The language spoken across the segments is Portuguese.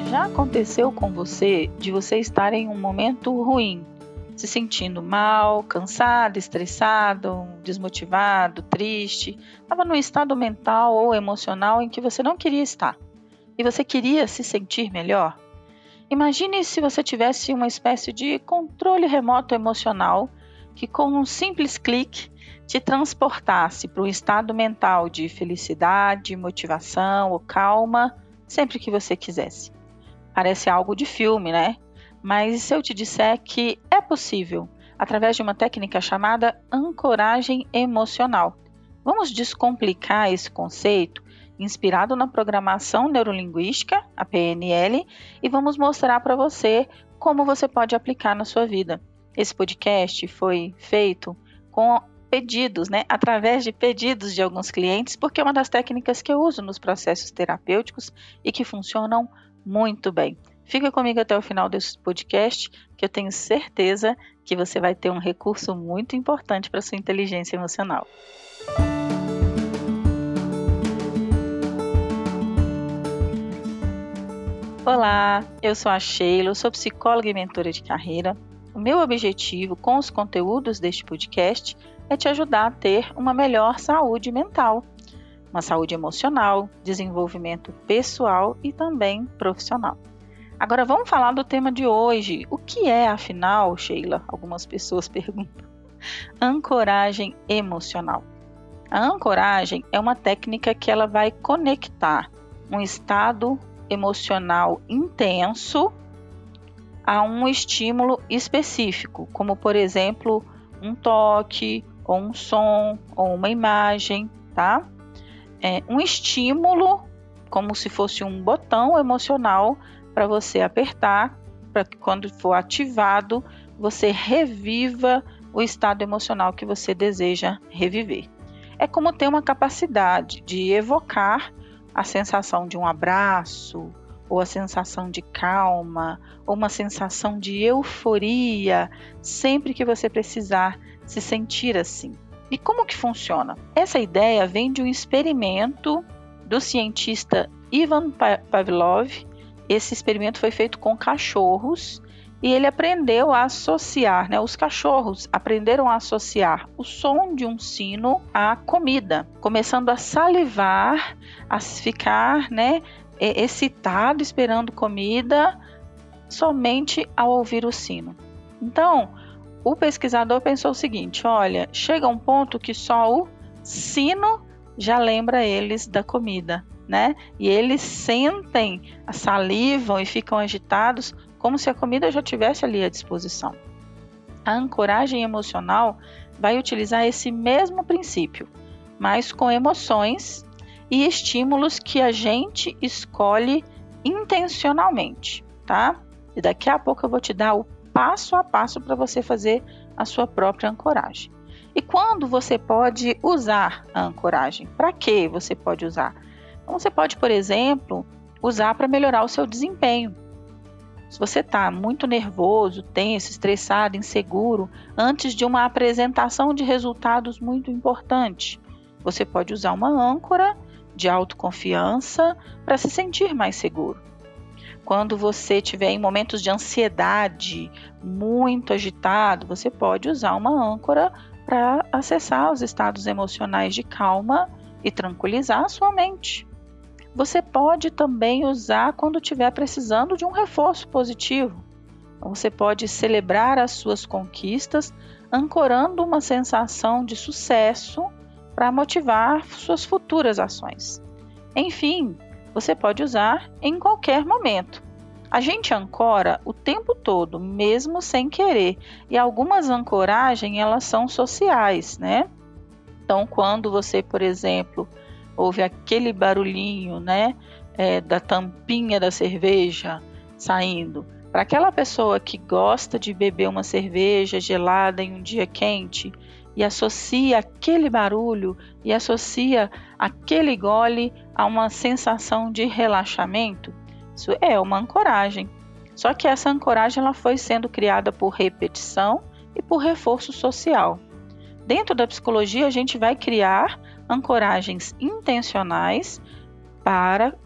Já aconteceu com você de você estar em um momento ruim, se sentindo mal, cansado, estressado, desmotivado, triste, estava num estado mental ou emocional em que você não queria estar e você queria se sentir melhor? Imagine se você tivesse uma espécie de controle remoto emocional que, com um simples clique, te transportasse para um estado mental de felicidade, motivação ou calma, sempre que você quisesse. Parece algo de filme, né? Mas e se eu te disser que é possível, através de uma técnica chamada ancoragem emocional? Vamos descomplicar esse conceito, inspirado na programação neurolinguística, a PNL, e vamos mostrar para você como você pode aplicar na sua vida. Esse podcast foi feito com pedidos, através de pedidos de alguns clientes, porque é uma das técnicas que eu uso nos processos terapêuticos e que funcionam muito bem. Fica comigo até o final desse podcast, que eu tenho certeza que você vai ter um recurso muito importante para sua inteligência emocional. Olá, eu sou a Sheila, eu sou psicóloga e mentora de carreira. O meu objetivo com os conteúdos deste podcast é te ajudar a ter uma melhor saúde mental, uma saúde emocional, desenvolvimento pessoal e também profissional. Agora vamos falar do tema de hoje. O que é, afinal, Sheila? Algumas pessoas perguntam. Ancoragem emocional. A ancoragem é uma técnica que ela vai conectar um estado emocional intenso a um estímulo específico, como por exemplo, um toque, ou um som, ou uma imagem, tá? Um estímulo, como se fosse um botão emocional para você apertar, para que quando for ativado, você reviva o estado emocional que você deseja reviver. É como ter uma capacidade de evocar a sensação de um abraço, ou a sensação de calma, ou uma sensação de euforia, sempre que você precisar se sentir assim. E como que funciona? Essa ideia vem de um experimento do cientista Ivan Pavlov. Esse experimento foi feito com cachorros e ele aprendeu a associar, os cachorros aprenderam a associar o som de um sino à comida, começando a salivar, a ficar, excitado esperando comida somente ao ouvir o sino. Então, o pesquisador pensou o seguinte: olha, chega um ponto que só o sino já lembra eles da comida, E eles sentem, salivam e ficam agitados como se a comida já estivesse ali à disposição. A ancoragem emocional vai utilizar esse mesmo princípio, mas com emoções e estímulos que a gente escolhe intencionalmente, tá? E daqui a pouco eu vou te dar o passo a passo para você fazer a sua própria ancoragem. E quando você pode usar a ancoragem? Para que você pode usar? Então, você pode, por exemplo, usar para melhorar o seu desempenho. Se você está muito nervoso, tenso, estressado, inseguro, antes de uma apresentação de resultados muito importante, você pode usar uma âncora de autoconfiança para se sentir mais seguro. Quando você estiver em momentos de ansiedade, muito agitado, você pode usar uma âncora para acessar os estados emocionais de calma e tranquilizar a sua mente. Você pode também usar quando estiver precisando de um reforço positivo. Você pode celebrar as suas conquistas, ancorando uma sensação de sucesso para motivar suas futuras ações. Enfim, você pode usar em qualquer momento. A gente ancora o tempo todo, mesmo sem querer. E algumas ancoragens, elas são sociais, Então, quando você, por exemplo, ouve aquele barulhinho, da tampinha da cerveja saindo, para aquela pessoa que gosta de beber uma cerveja gelada em um dia quente e associa aquele barulho e associa aquele gole a uma sensação de relaxamento, isso é uma ancoragem. Só que essa ancoragem ela foi sendo criada por repetição e por reforço social. Dentro da psicologia, a gente vai criar ancoragens intencionais para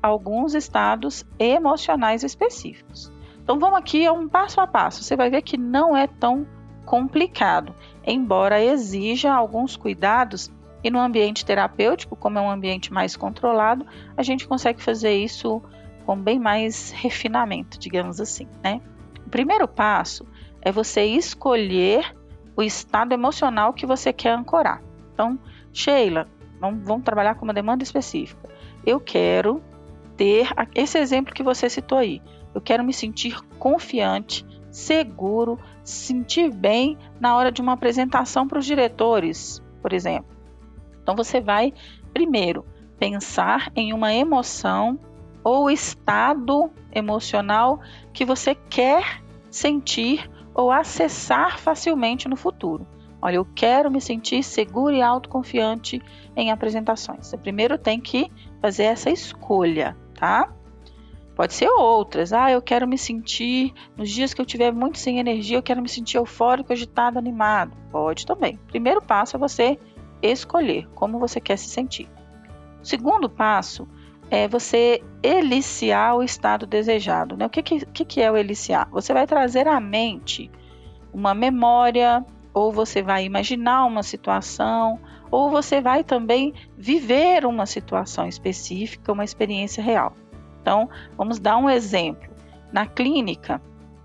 alguns estados emocionais específicos. Então vamos aqui a um passo a passo. Você vai ver que não é tão complicado, embora exija alguns cuidados, e no ambiente terapêutico, como é um ambiente mais controlado, a gente consegue fazer isso com bem mais refinamento, digamos assim, né? O primeiro passo é você escolher o estado emocional que você quer ancorar. Então, Sheila, vamos trabalhar com uma demanda específica. Eu quero ter esse exemplo que você citou aí. Eu quero me sentir confiante, seguro, sentir bem na hora de uma apresentação para os diretores, por exemplo. Então, você vai, primeiro, pensar em uma emoção ou estado emocional que você quer sentir ou acessar facilmente no futuro. Olha, eu quero me sentir seguro e autoconfiante em apresentações. Você primeiro tem que fazer essa escolha, tá? Pode ser outras. Eu quero me sentir, nos dias que eu estiver muito sem energia, eu quero me sentir eufórico, agitado, animado. Pode também. Primeiro passo é você escolher como você quer se sentir. O segundo passo é você eliciar o estado desejado, né? O que é o eliciar? Você vai trazer à mente uma memória, ou você vai imaginar uma situação, ou você vai também viver uma situação específica, uma experiência real. Então, vamos dar um exemplo. Na clínica,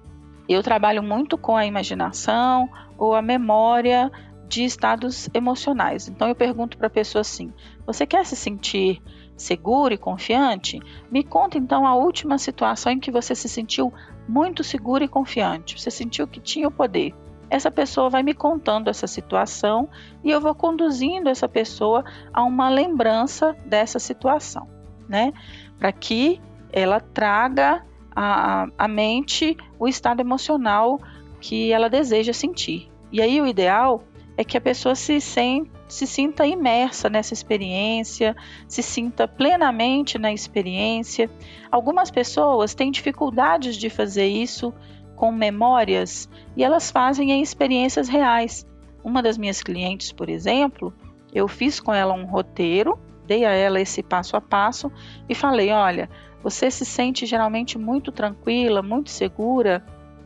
eu trabalho muito com a imaginação ou a memória de estados emocionais. Então, eu pergunto para a pessoa assim: você quer se sentir seguro e confiante? Me conta então a última situação em que você se sentiu muito seguro e confiante. Você sentiu que tinha o poder. Essa pessoa vai me contando essa situação e eu vou conduzindo essa pessoa a uma lembrança dessa situação, né? Para que ela traga à mente o estado emocional que ela deseja sentir. E aí o ideal é que a pessoa se sinta imersa nessa experiência, se sinta plenamente na experiência. Algumas pessoas têm dificuldades de fazer isso com memórias e elas fazem em experiências reais. Uma das minhas clientes, por exemplo, eu fiz com ela um roteiro, dei a ela esse passo a passo e falei: olha, você se sente geralmente muito tranquila, muito segura,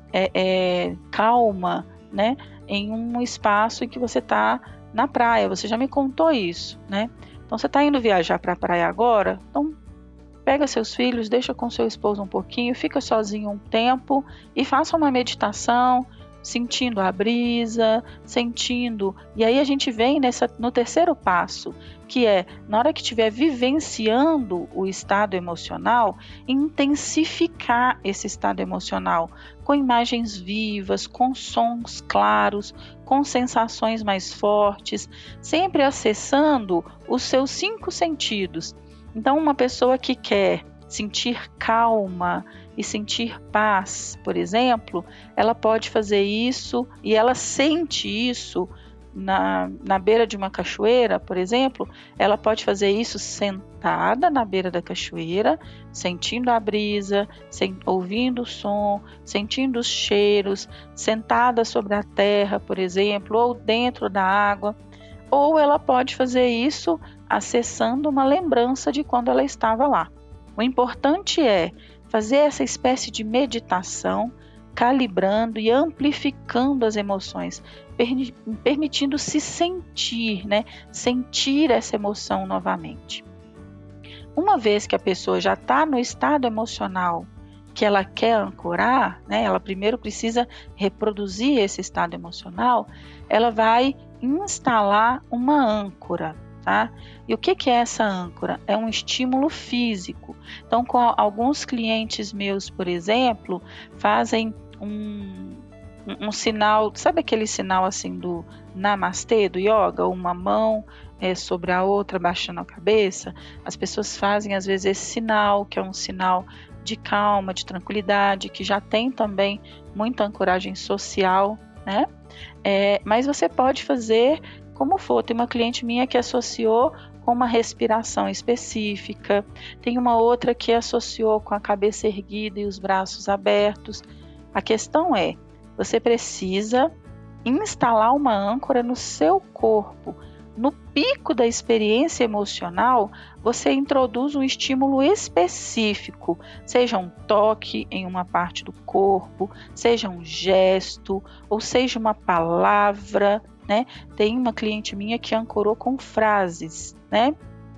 calma, né? Em um espaço em que você está na praia. Você já me contou isso, né? Então, você está indo viajar para a praia agora? Então, pega seus filhos, deixa com seu esposo um pouquinho, fica sozinho um tempo e faça uma meditação, sentindo a brisa, sentindo. E aí a gente vem no terceiro passo, que é, na hora que estiver vivenciando o estado emocional, intensificar esse estado emocional com imagens vivas, com sons claros, com sensações mais fortes, sempre acessando os seus 5 sentidos. Então, uma pessoa que quer sentir calma e sentir paz, por exemplo, ela pode fazer isso e ela sente isso na beira de uma cachoeira, por exemplo. Ela pode fazer isso sentada na beira da cachoeira, sentindo a brisa, ouvindo o som, sentindo os cheiros, sentada sobre a terra, por exemplo, ou dentro da água. Ou ela pode fazer isso acessando uma lembrança de quando ela estava lá. O importante é fazer essa espécie de meditação, calibrando e amplificando as emoções, permitindo se sentir, né? Sentir essa emoção novamente. Uma vez que a pessoa já está no estado emocional que ela quer ancorar, né? Ela primeiro precisa reproduzir esse estado emocional, ela vai instalar uma âncora. Tá? E o que é essa âncora? É um estímulo físico. Então, com alguns clientes meus, por exemplo, fazem um sinal, sabe aquele sinal assim do namastê, do yoga? Uma mão sobre a outra, baixando a cabeça. As pessoas fazem às vezes esse sinal, que é um sinal de calma, de tranquilidade, que já tem também muita ancoragem social, né? Mas você pode fazer como for. Tem uma cliente minha que associou com uma respiração específica, tem uma outra que associou com a cabeça erguida e os braços abertos. A questão é, você precisa instalar uma âncora no seu corpo, no pico da experiência emocional, você introduz um estímulo específico, seja um toque em uma parte do corpo, seja um gesto, ou seja uma palavra, né? Tem uma cliente minha que ancorou com frases, né?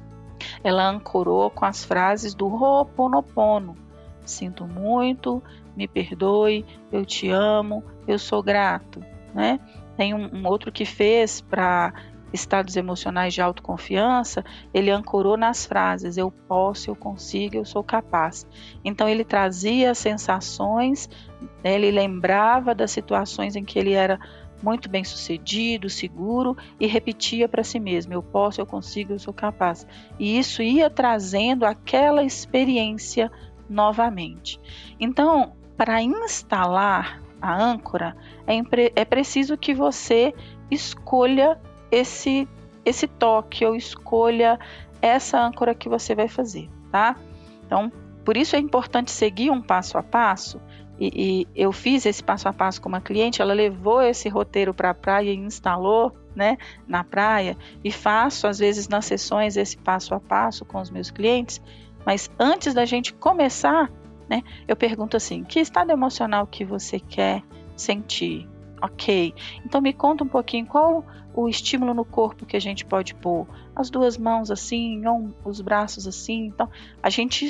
Ela ancorou com as frases do Ho'oponopono. Sinto muito, me perdoe, eu te amo, eu sou grato, né? Tem um outro que fez para estados emocionais de autoconfiança, ele ancorou nas frases eu posso, eu consigo, eu sou capaz. Então ele trazia sensações, né? Ele lembrava das situações em que ele era muito bem sucedido, seguro, e repetia para si mesmo, eu posso, eu consigo, eu sou capaz. E isso ia trazendo aquela experiência novamente. Então, para instalar a âncora, é preciso que você escolha esse toque, ou escolha essa âncora que você vai fazer, tá? Então, por isso é importante seguir um passo a passo. E eu fiz esse passo a passo com uma cliente, ela levou esse roteiro para a praia e instalou, né, na praia, e faço às vezes nas sessões esse passo a passo com os meus clientes, mas antes da gente começar, né, eu pergunto assim, que estado emocional que você quer sentir? Ok, então me conta um pouquinho qual o estímulo no corpo que a gente pode pôr, as duas mãos assim, ou os braços assim. Então a gente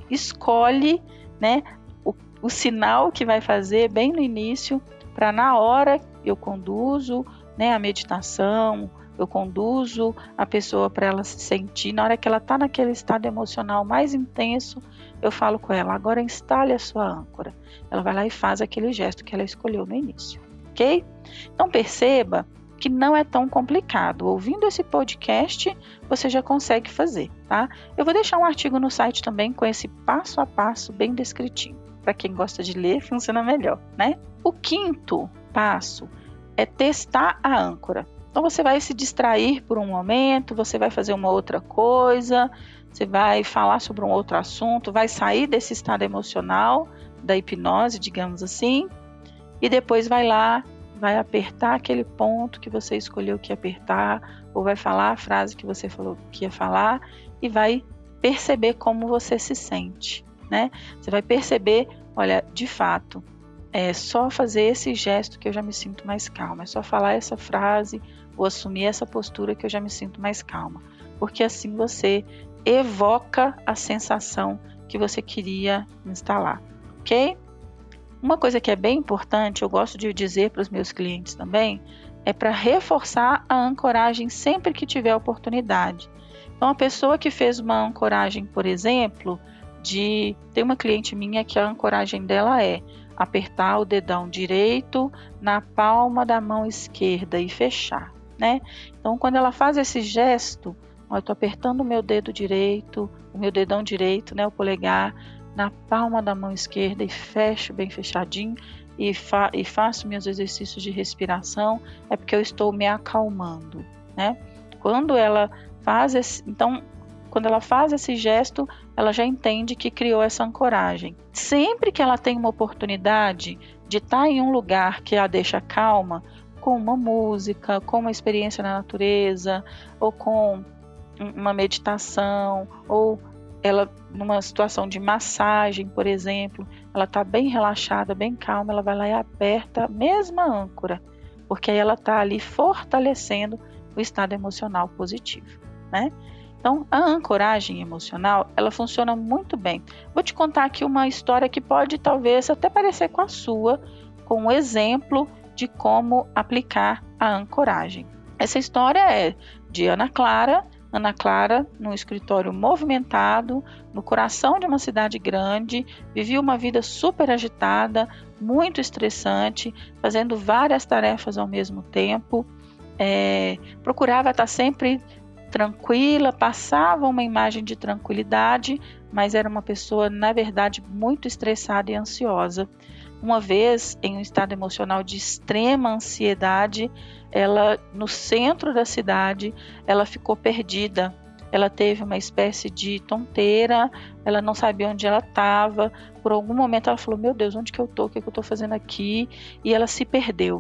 escolhe, né, o sinal que vai fazer bem no início, para na hora eu conduzo, né, a meditação, eu conduzo a pessoa para ela se sentir, na hora que ela está naquele estado emocional mais intenso, eu falo com ela, agora instale a sua âncora. Ela vai lá e faz aquele gesto que ela escolheu no início, ok? Então perceba que não é tão complicado. Ouvindo esse podcast, você já consegue fazer, tá? Eu vou deixar um artigo no site também com esse passo a passo bem descritinho. Para quem gosta de ler, funciona melhor, né? O quinto passo é testar a âncora. Então você vai se distrair por um momento, você vai fazer uma outra coisa, você vai falar sobre um outro assunto, vai sair desse estado emocional, da hipnose, digamos assim, e depois vai lá, vai apertar aquele ponto que você escolheu que ia apertar, ou vai falar a frase que você falou que ia falar, e vai perceber como você se sente, né? Você vai perceber, olha, de fato, é só fazer esse gesto que eu já me sinto mais calma, é só falar essa frase ou assumir essa postura que eu já me sinto mais calma, porque assim você evoca a sensação que você queria instalar, ok? Uma coisa que é bem importante, eu gosto de dizer para os meus clientes também, é para reforçar a ancoragem sempre que tiver oportunidade. Então, a pessoa que fez uma ancoragem, por exemplo, tem uma cliente minha que a ancoragem dela é apertar o dedão direito na palma da mão esquerda e fechar, né? Então, quando ela faz esse gesto, eu estou apertando o meu dedo direito, o meu dedão direito, né, o polegar, na palma da mão esquerda e fecho bem fechadinho e faço meus exercícios de respiração, é porque eu estou me acalmando, né? Quando ela faz esse gesto, ela já entende que criou essa ancoragem. Sempre que ela tem uma oportunidade de estar em um lugar que a deixa calma, com uma música, com uma experiência na natureza, ou com uma meditação, ou ela numa situação de massagem, por exemplo, ela está bem relaxada, bem calma, ela vai lá e aperta a mesma âncora, porque aí ela está ali fortalecendo o estado emocional positivo, né? Então, a ancoragem emocional, ela funciona muito bem. Vou te contar aqui uma história que pode talvez até parecer com a sua, com um exemplo de como aplicar a ancoragem. Essa história é de Ana Clara, num escritório movimentado, no coração de uma cidade grande, vivia uma vida super agitada, muito estressante, fazendo várias tarefas ao mesmo tempo, procurava estar sempre tranquila, passava uma imagem de tranquilidade, mas era uma pessoa, na verdade, muito estressada e ansiosa. Uma vez, em um estado emocional de extrema ansiedade, ela, no centro da cidade, ela ficou perdida. Ela teve uma espécie de tonteira, ela não sabia onde ela estava. Por algum momento ela falou, meu Deus, onde que eu estou? O que eu estou fazendo aqui? E ela se perdeu.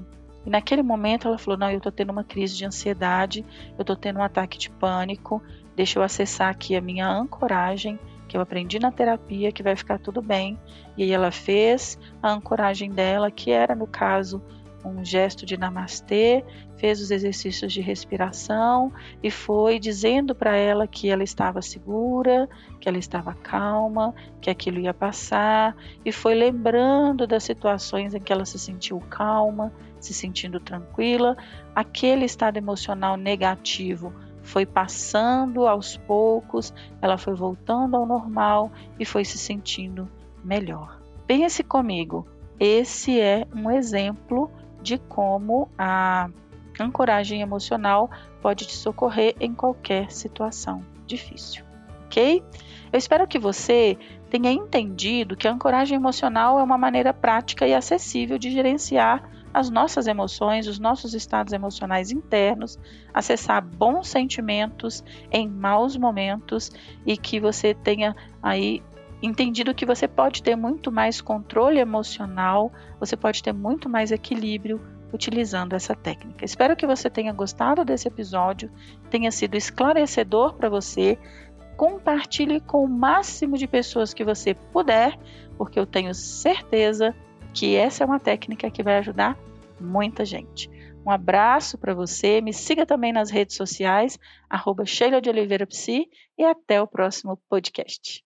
E naquele momento ela falou, não, eu estou tendo uma crise de ansiedade, eu estou tendo um ataque de pânico, deixa eu acessar aqui a minha ancoragem, que eu aprendi na terapia, que vai ficar tudo bem. E aí ela fez a ancoragem dela, que era, no caso, um gesto de namastê, fez os exercícios de respiração e foi dizendo para ela que ela estava segura, que ela estava calma, que aquilo ia passar, e foi lembrando das situações em que ela se sentiu calma, se sentindo tranquila. Aquele estado emocional negativo foi passando aos poucos, ela foi voltando ao normal e foi se sentindo melhor. Pense comigo, esse é um exemplo de como a ancoragem emocional pode te socorrer em qualquer situação difícil, ok? Eu espero que você tenha entendido que a ancoragem emocional é uma maneira prática e acessível de gerenciar as nossas emoções, os nossos estados emocionais internos, acessar bons sentimentos em maus momentos e que você tenha aí entendido que você pode ter muito mais controle emocional, você pode ter muito mais equilíbrio utilizando essa técnica. Espero que você tenha gostado desse episódio, tenha sido esclarecedor para você. Compartilhe com o máximo de pessoas que você puder, porque eu tenho certeza que essa é uma técnica que vai ajudar muita gente. Um abraço para você, me siga também nas redes sociais, @Sheila de Oliveira Psi, e até o próximo podcast.